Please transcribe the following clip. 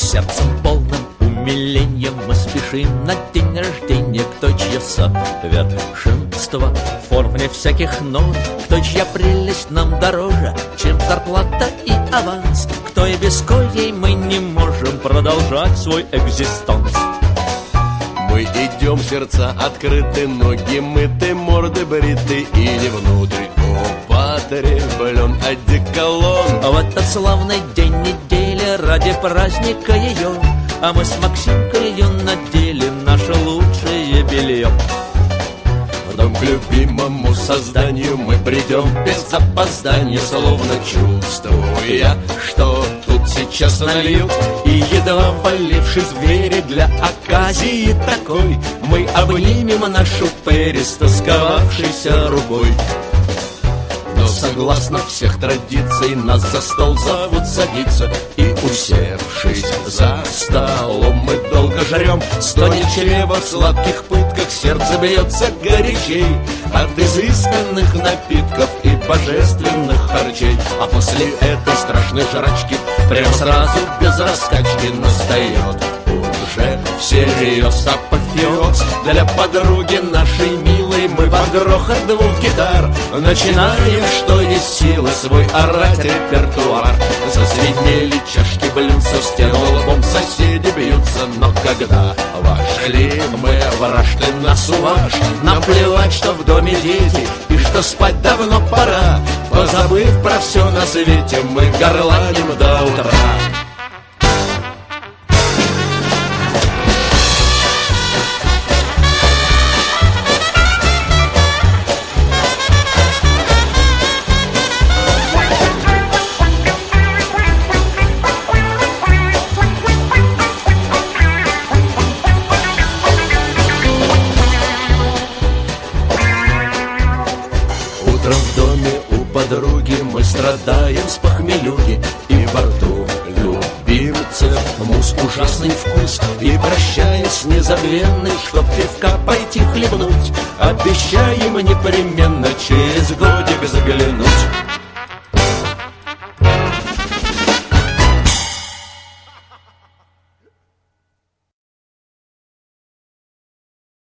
сердцем полным умилением мы спешим на день рождения к той, чье совершенство в форме всяких норм, к той, чья прелесть нам дороже, чем зарплата и аванс, к той, без коей мы не можем продолжать свой экзистанс. Мы идем, сердца открыты, ноги мыты, морды бриты, и не внутрь употреблен одеколон. В этот славный день недели ради праздника ее, а мы с Максимкой надели наше лучшее белье. В дом к любимому созданию мы придем без опоздания, словно чувствуя, что тут сейчас нальют. И едва валившись в двери для оказии такой, мы обнимем нашу Перри с тосковавшейся рукой. Но согласно всех традиций нас за стол зовут садиться, и, усевшись за столом, мы долго жрем, стонет чрево в сладких пытках, сердце бьется горячей от изысканных напитков и божественных харчей. А после этой страшной жрачки прямо сразу без раскачки настает уже всерьез апофеоз. Для подруги нашей милой мы под грохот двух гитар начинаем, что есть силы, свой орать репертуар. Зазвенели чашки блюдца, в стену лбом соседи бьются. Но когда вошли мы в раж, ты нас уваж, нам плевать, что в доме дети и что спать давно пора. Позабыв про все на свете, мы горланим до утра. Утром в доме у подруги мы страдаем с похмелюги, и во рту любимцев мусс ужасный вкус. И прощаясь незабвенный, чтоб пивка пойти хлебнуть, обещаем непременно через годик заглянуть.